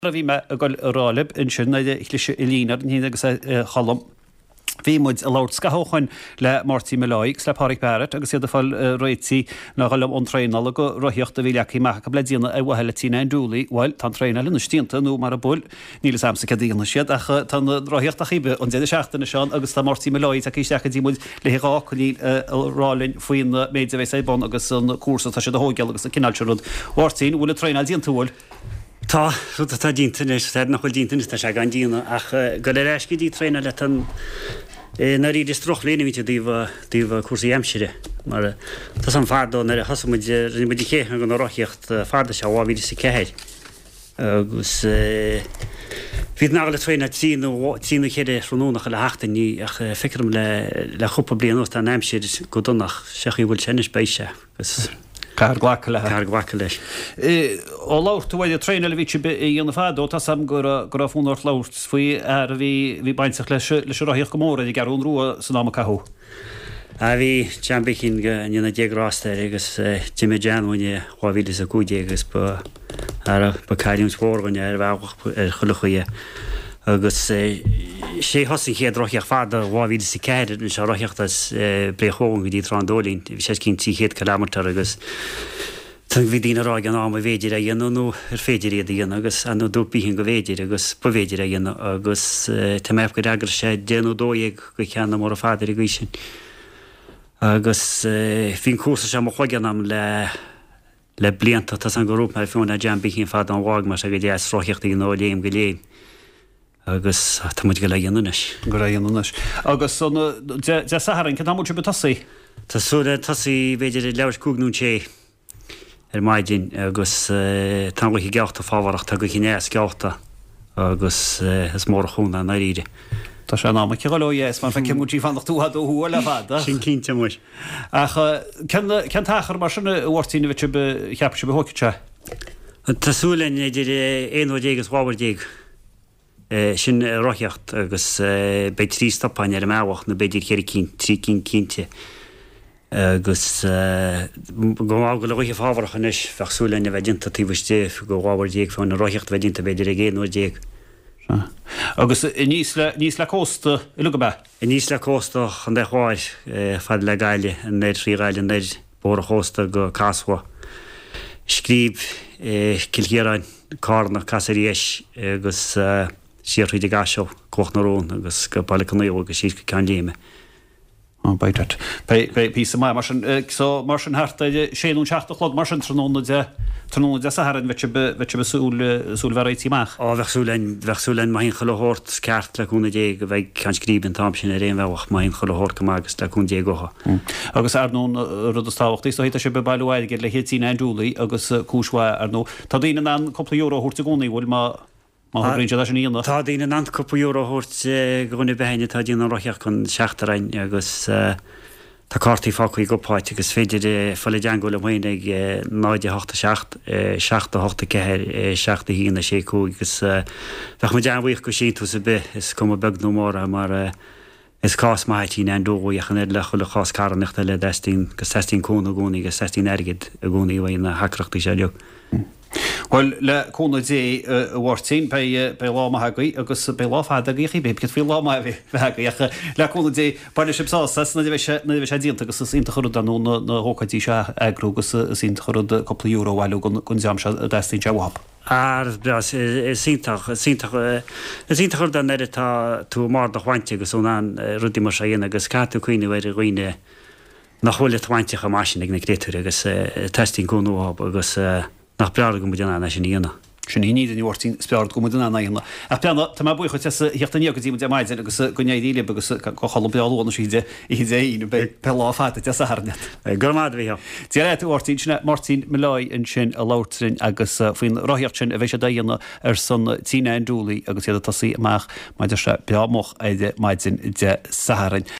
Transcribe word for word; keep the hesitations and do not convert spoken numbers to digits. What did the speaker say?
bhí me a goil rálib in sin ichlis ilínar ní agus chalam. Bhí muid a láir scathóchain le Martí Milleoig le Pádraig Barrett agus iad a fáil roití na galam an tréinal go roiíocht a bhíleach meach a bledíanana a bhheile tína an dúlaí bhil tá tréinal na stíanta nó mar a bul níle samsa cadíanana siad ach tá roiíocht a chibe an déidir seachtainna seán agus tá Martí Milleoig a cíisteach dí muid le hiráchaí rálinn faoin méid a bheith é bon agus an cuasa tá sé a hógeal agus a cinálteúd Martín bhfuil a tréinal díantúil. Tá ruta tá díntanis tá nach chuil díntanis tá se gan dína ach go le leisci dí tréna le tan na ríidir troch léna víte díomh díomh cuasaí aimsire mar tá an fardó na hasamid rimidí chéan go roiíocht farda se bháhíidir sa cehéir agus hí ná le tréna tíú tíú chéidir runúnach le heachtaní ach ficrum le le chupa blianú tá aimsir go donnach seachí bhfuil senis béise gus Car ghlacha le Car ghlacha leis. Ó láir tú bhaid a tréine le bhí i dhéanana fádó tá sam gur gur fúnart láirt faoi ar bhí bhí baintach leis leis roiíoch go móra i garún rua san ná cathú. A bhí teambicinn go nna déagrásta agus Jimmy Janhaine cháhílas a cúide agus ar ba caiúns fórhaine ar bhach ar chulachuie agus sé hosin chéad roiíoch fada bháhílas sa céidir na se roiíochttas bréchógan go dtí trandólín, bhí sé cinn tí chéad kilometer agus tan bhí dína rá an am a bhéidir a dhéanú ar féidir iad a dhéanú agus an dúpíhinn go bhéidir agus po bhéidir a dhéanú agus tá méh go agur sé déanú dóigh go cheanna mór a fáidir i gcuisin. Agus hín cuasa sem mo chuigean am le le blianta tá an goúpa mar fiúna deambíhinn fad an bhág mar se go dé roiíocht í nó léim go léim. agus tá muid go le dhéanúis. Go le dhéanúis. Agus de saharan ce támúte be tosaí? Tásúla tosaí beidir leabhar cúgnún sé ar maidin agus tá go geachta fábharach tá go chinéas geachta agus is mór chúna na ríide. Tá sé ná ce gáis mar fan cemútí fannach túhad ó thuair le fada. Sin cínte muis. Ach cean tachar mar sinna bhhairtína bhite be cheap se be hóicite? Tásúla idir éon déag agus bhábhar déag. Sin roiíocht agus be trí stoppain ar mehacht na beidir chéir cín trí cín cínte agus go go le roiíh fábharchan is fechsúlainn a bheith dinta tíbhiste go bháhar déag fáin na roiíocht bheith dinta beidir a géan ó déag. Agus níos le níos le cósta i lu be? I níos le cósta an de cháir fad le gaiile an néid tríráile an néid bór a chósta go casfa. Scríb cilchéaráin cána casaríis agus siarthuiide gaseo coch narón agus go bailachnaío agus síos go cean léime. Á baitet. Pí mai mar so mar an harta séún seachta chlod mar an tróna de tróna de saharan bheit bheit besúl súl veréití meach. Á bheitsúlein bheitsúlein maihín chohort ceart leúna dé go bheith can scríbn tam sin a réon bhehach maihín chohort go agus leún dé gocha. Agus arnún rudastáhachttaí so héta sé be bailhhaid le hétíí an dúlaí agus cúsha ar nó. Tá dtíine an coppla euro thuirta gúnaí bhfuil má Tá dína an cuppa euro thuirt gona behéine tá dína roiíoch chun seaachtaráin agus tá cátaí fácaí gopáid agus féidir fola deangúil amhaine ag náide hochta seacht seachta hochta ceir seachta hína sé cú agus bheith mu deanmhaoch go síú sa be is cum beg nó móra mar is cás maití an dóíochan le chula chás carnachta le destín go sestín cúna gúnaí agus sestín airgid a gúnaí bhhain na hacrochtaí sé leo. Well le cúna dé bhhairtín be lámathagaí agus be láfádaí chi bé fi láma bheitgaícha le cúna dé bailile sibsá na bheith sé dínta agus ínta chorú anú na hócatí se agrú agus ínta chorúd coppla euro bhile gon deam se destín se bhhab. Ar bras síntaach síntaach síntaach an éidir tá tú mar nach bhainte agus ón an rudí mar sé dhéana agus catú cuioine bhar roioine nach chuil bhainteach a maisin ag na gréúir agus testín cúnúhab agus nach brear go muidir na sin íana. Sin hí níidir bhhairtín speart go muidir na íana. A peanna tá bucha heachtaí go dtí de maidin agus go néadíile agus go chola beána síide i dé be peláfáta te aharne. Gomád bhí. Tí réit bhhairtín sinna Martí Milleoig in sin a láirtrin agus faoin roiíocht sin a bheith sé daana ar san tíine an dúlaí agus iad tasí amach maidir se beamach éide maidin de saharin.